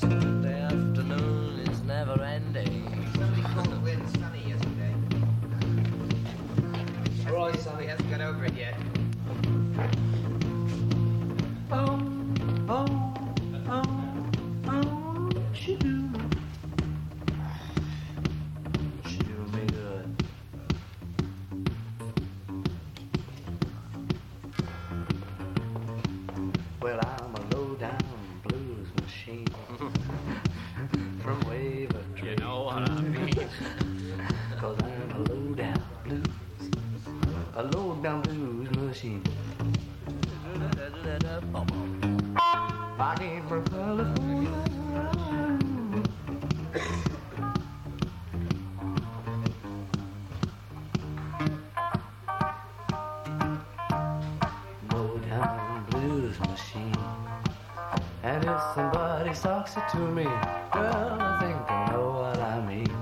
The afternoon is never ending. Somebody called Lynn Sunny yesterday. Right, Sonny hasn't got over it yet. She do me good. Well, I'm a low-down blues machine from Wavertree. You know what I mean? 'Cause I'm a low-down blues machine. I came from California. Low-down blues machine. And if somebody talks it to me, well, I think I know what I mean.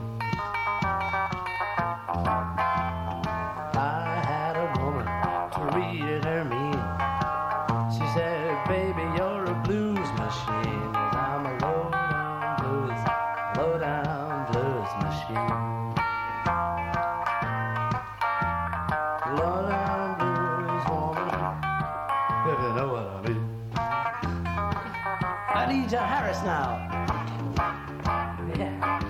I had a woman to read her mean. She said, baby, you're a blues machine. And I'm a low-down blues machine. Low-down blues woman, if you know what I mean. Anita Harris now. Yeah.